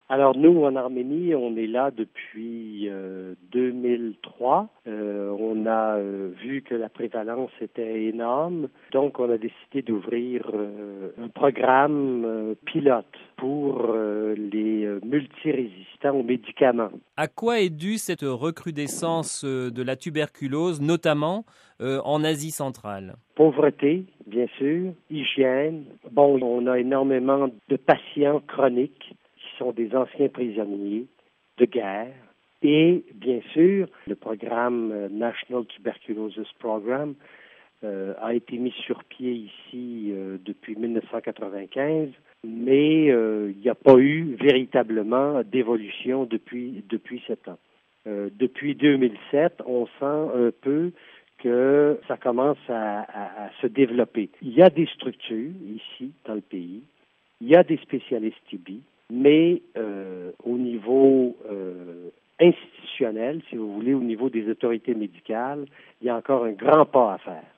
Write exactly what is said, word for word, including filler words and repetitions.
Alors nous, en Arménie, on est là depuis euh, deux mille trois. Euh, on a euh, vu que la prévalence était énorme, donc on a décidé d'ouvrir euh, un programme euh, pilote pour euh, les euh, multirésistants aux médicaments. À quoi est due cette recrudescence euh, de la tuberculose, notamment euh, en Asie centrale? Pauvreté, bien sûr, hygiène. Bon, on a énormément de patients chroniques qui sont des anciens prisonniers de guerre. Et bien sûr, le programme euh, National Tuberculosis Program euh, a été mis sur pied ici euh, depuis dix-neuf cent quatre-vingt-quinze, mais euh, il n'y a pas eu véritablement d'évolution depuis, depuis ce temps. Euh, depuis deux mille sept, on sent un peu que ça commence à, à, à se développer. Il y a des structures ici dans le pays, il y a des spécialistes T B, mais euh, au niveau euh, institutionnel, si vous voulez, au niveau des autorités médicales, il y a encore un grand pas à faire.